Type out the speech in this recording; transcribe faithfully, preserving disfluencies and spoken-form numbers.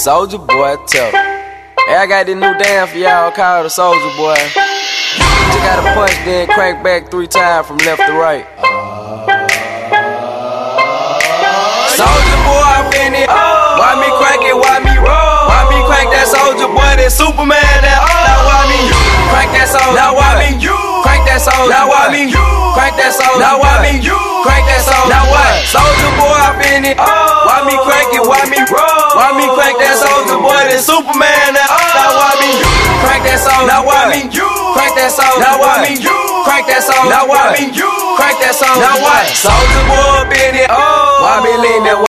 Soulja Boy tough. Hey, I got this new dance for y'all called the Soulja Boy. You gotta punch, then crank back three times from left to right. Soulja Boy, I'm in it. Why me crank it? Why me roll? Why me crank that Soulja Boy? That Superman? That now why me crank that Soulja? Now why me crank that Soulja? Now why me crank that Soulja? Now why me crank that Soulja? Now what? Soulja Boy, I'm in it. Why me crank it? Why me roll? Why me crank that Soulja Boy? That Superman? That now why me crank that Soulja? Now why me crank that Soulja? Now why me crank that Soulja? Now why me crank that Soulja? Now what? Soulja Boy, I'm in it. Why me lean that?